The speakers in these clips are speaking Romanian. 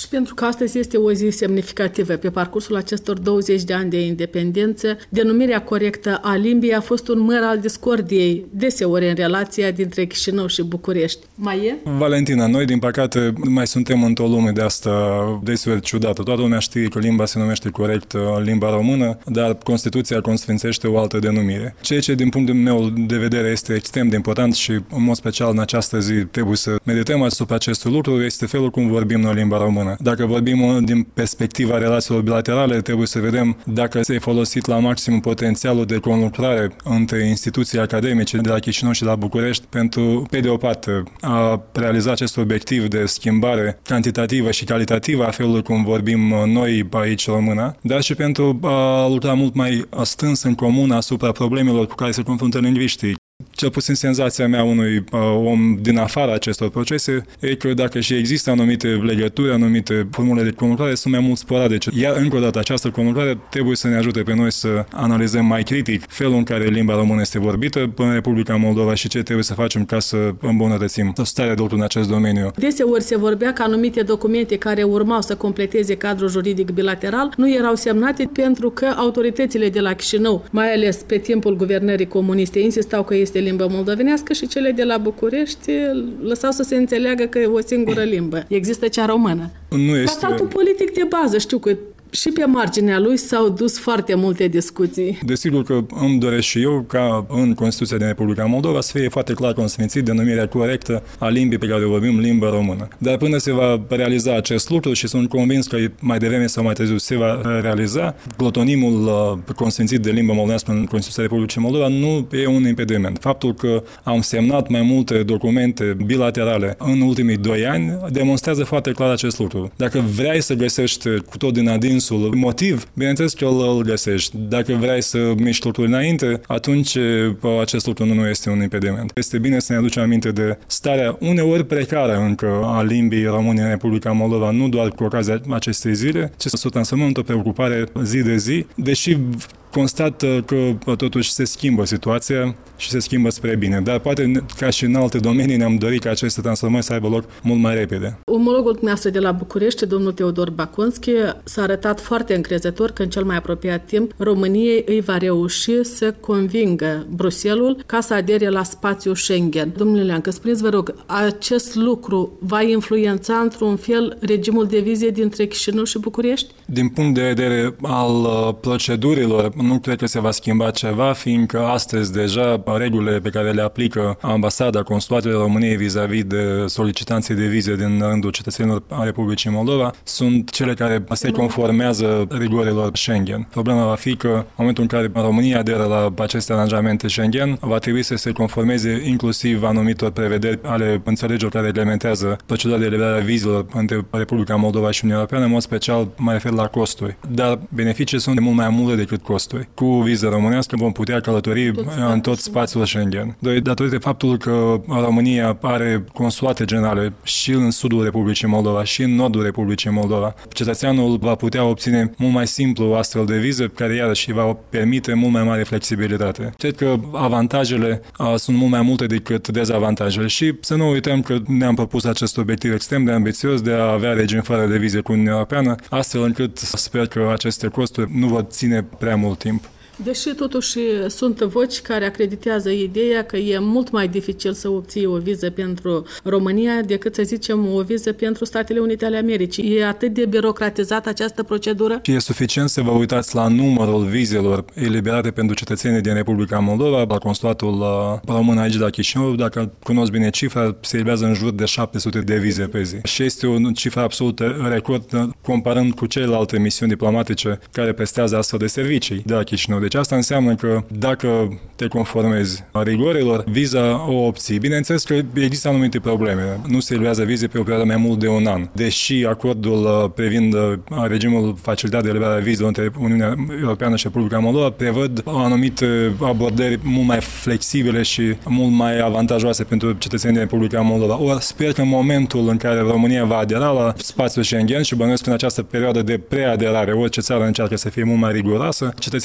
Și pentru că astăzi este o zi semnificativă pe parcursul acestor 20 de ani de independență, denumirea corectă a limbii a fost un măr al discordiei, deseori în relația dintre Chișinău și București. Mai e? Valentina, noi din păcate mai suntem într-o lume de asta deseori ciudată. Toată lumea știe că limba se numește corect limba română, dar Constituția consfințește o altă denumire. Ceea ce din punctul meu de vedere este extrem de important și în mod special în această zi trebuie să medităm asupra acestui lucru este felul cum vorbim noi limba română. Dacă vorbim din perspectiva relațiilor bilaterale, trebuie să vedem dacă s-a folosit la maxim potențialul de conlucrare între instituții academice de la Chișinău și la București pentru, pe de o parte, a realiza acest obiectiv de schimbare cantitativă și calitativă a felului cum vorbim noi aici română, dar și pentru a lucra mult mai strâns în comun asupra problemelor cu care se confruntă lingviștii. Cel puțin senzația mea unui om din afara acestor procese e că dacă și există anumite legături, anumite formule de conlucrare, sunt mai mult sporadice. Iar încă o dată această conlucrare trebuie să ne ajute pe noi să analizăm mai critic felul în care limba română este vorbită în Republica Moldova și ce trebuie să facem ca să îmbunătățim starea de lucru în acest domeniu. Deseori se vorbea că anumite documente care urmau să completeze cadrul juridic bilateral nu erau semnate pentru că autoritățile de la Chișinău, mai ales pe timpul guvernării comuniste, insistau că este limba moldovenească și cele de la București lăsau să se înțeleagă că e o singură limbă. Există cea română. Nu este... Tratatul politic de bază, știu că și pe marginea lui s-au dus foarte multe discuții. Desigur că îmi doresc și eu ca în Constituția din Republica Moldova să fie foarte clar consfințit denumirea corectă a limbii pe care o vorbim, limba română. Dar până se va realiza acest lucru și sunt convins că mai devreme sau mai târziu se va realiza, glotonimul consfințit de limba moldovenească în Constituția Republicii Moldova nu e un impediment. Faptul că am semnat mai multe documente bilaterale în ultimii 2 ani demonstrează foarte clar acest lucru. Dacă vrei să găsești cu tot din adins motiv, bineînțeles că îl găsești. Dacă vrei să miști lucruri înainte, atunci acest lucru nu este un impediment. Este bine să ne aducem aminte de starea uneori precară încă a limbii române în Republica Moldova, nu doar cu ocazia acestei zile, ci să o transformăm într-o preocupare zi de zi, deși constat că totuși se schimbă situația și se schimbă spre bine. Dar poate, ca și în alte domenii, ne-am dorit ca aceste transformări să aibă loc mult mai repede. Omologul dumneavoastră de la București, domnul Teodor Baconski, s-a arătat foarte încrezător că în cel mai apropiat timp României îi va reuși să convingă Bruxelul ca să adere la spațiul Schengen. Domnule Leancă, spuneți, vă rog, acest lucru va influența într-un fel regimul de vize dintre Chișinău și București? Din punct de vedere al procedurilor, nu cred că se va schimba ceva, fiindcă astăzi deja regulile pe care le aplică ambasada, consulatele României vis-a-vis de solicitanții de vize din rândul cetățenilor a Republicii Moldova sunt cele care se conformează rigorilor Schengen. Problema va fi că în momentul în care România aderă la aceste aranjamente Schengen, va trebui să se conformeze inclusiv anumitor prevederi ale înțelegerilor care reglementează procedura de eliberare a vizelor între Republica Moldova și Uniunea Europeană, în mod special mă refer la costuri. Dar beneficiile sunt de mult mai multe decât costuri. Cu viză românească vom putea călători în tot spațiul Schengen. Datorită faptului că România are consulate generale și în sudul Republicii Moldova și în nordul Republicii Moldova, cetățeanul va putea obține mult mai simplu astfel de viză, care iarăși va permite mult mai mare flexibilitate. Cred că avantajele sunt mult mai multe decât dezavantajele și să nu uităm că ne-am propus acest obiectiv extrem de ambițios de a avea regim fără de vize cu Uniunea Europeană, astfel încât sper că aceste costuri nu vor ține prea mult timp. Deși totuși sunt voci care acreditează ideea că e mult mai dificil să obții o viză pentru România decât să zicem o viză pentru Statele Unite ale Americii. E atât de birocratizată această procedură? Și e suficient să vă uitați la numărul vizelor eliberate pentru cetățenii din Republica Moldova, la consulatul român aici la Chișinău. Dacă cunosc bine cifra, se eliberează în jur de 700 de vize pe zi. Și este o cifră absolut record comparând cu celelalte misiuni diplomatice care prestează astfel de servicii de la Chișinău. Deci asta înseamnă că dacă te conformezi rigorilor, viza o obții. Bineînțeles că există anumite probleme. Nu se eliberează vize pe o perioadă mai mult de un an. Deși acordul privind regimul facilitat de eliberare a vizelor între Uniunea Europeană și Republica Moldova prevăd anumite abordări mult mai flexibile și mult mai avantajoase pentru cetățenii din Republica Moldova. Ori sper că în momentul în care România va adera la spațiul Schengen și bănuiesc în această perioadă de preaderare, orice țară încearcă să fie mult mai riguroasă, cetățenii vor beneficia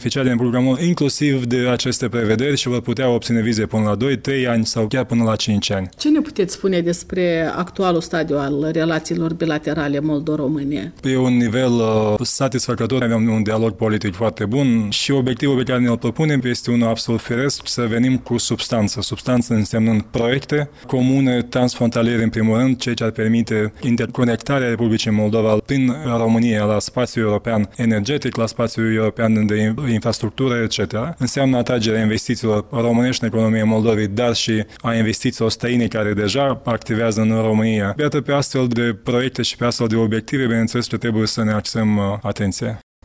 beneficia din programul inclusiv de aceste prevederi și vor putea obține vize până la 2, 3 ani sau chiar până la 5 ani. Ce ne puteți spune despre actualul stadiu al relațiilor bilaterale Moldova-România? Pe un nivel satisfăcător, avem un dialog politic foarte bun și obiectivul pe care ne-l propunem este unul absolut firesc, să venim cu substanță. Substanță însemnând proiecte comune, transfrontaliere în primul rând, ceea ce ar permite interconectarea Republicii Moldova prin România la spațiul european energetic, la spațiul european de infrastructură, etc. Înseamnă atragerea investițiilor românești în economia Moldovei, dar și a investițiilor străine care deja activează în România. Iată, pe astfel de proiecte și pe astfel de obiective, bineînțeles că trebuie să ne axăm atenția.